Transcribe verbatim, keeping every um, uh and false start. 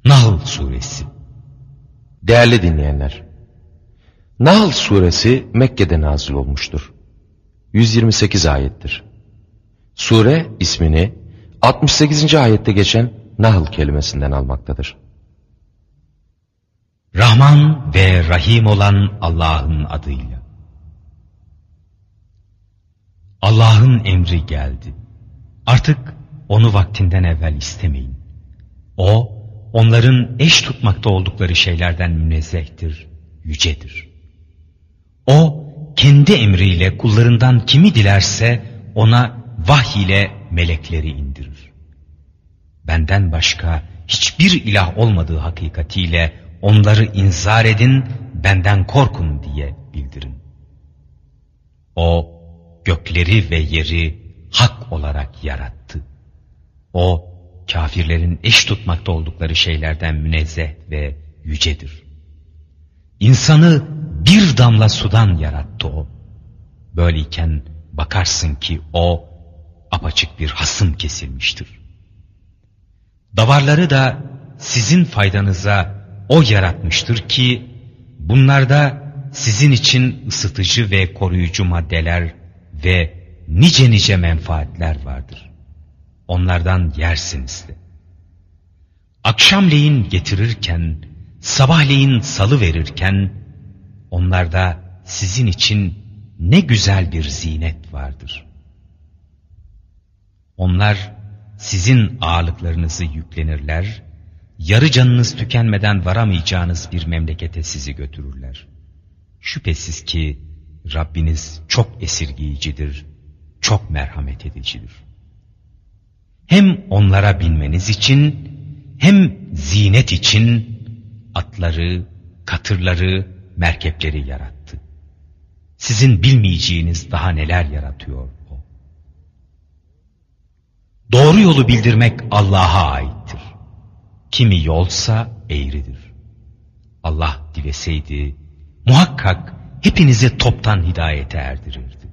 Nahl Suresi. Değerli dinleyenler, Nahl Suresi Mekke'de nazil olmuştur. yüz yirmi sekiz ayettir. Sure ismini altmış sekizinci ayette geçen Nahl kelimesinden almaktadır. Rahman ve Rahim olan Allah'ın adıyla. Allah'ın emri geldi. Artık onu vaktinden evvel istemeyin. O, onların eş tutmakta oldukları şeylerden münezzehtir, yücedir. O, kendi emriyle kullarından kimi dilerse ona vahiy ile melekleri indirir. Benden başka hiçbir ilah olmadığı hakikatiyle onları inzar edin, benden korkun diye bildirin. O, gökleri ve yeri hak olarak yarattı. O, kafirlerin eş tutmakta oldukları şeylerden münezzeh ve yücedir. İnsanı bir damla sudan yarattı o. Böyleyken bakarsın ki o, apaçık bir hasım kesilmiştir. Davarları da sizin faydanıza o yaratmıştır ki, bunlarda sizin için ısıtıcı ve koruyucu maddeler ve nice nice menfaatler vardır. Onlardan yersiniz de. Akşamleyin getirirken, sabahleyin salı verirken, onlarda sizin için ne güzel bir zinet vardır. Onlar sizin ağırlıklarınızı yüklenirler, yarı canınız tükenmeden varamayacağınız bir memlekete sizi götürürler. Şüphesiz ki Rabbiniz çok esirgeyicidir, çok merhamet edicidir. Hem onlara binmeniz için, hem zinet için atları, katırları, merkepleri yarattı. Sizin bilmeyeceğiniz daha neler yaratıyor o. Doğru yolu bildirmek Allah'a aittir. Kimi yolsa eğridir. Allah dileseydi muhakkak hepinizi toptan hidayete erdirirdi.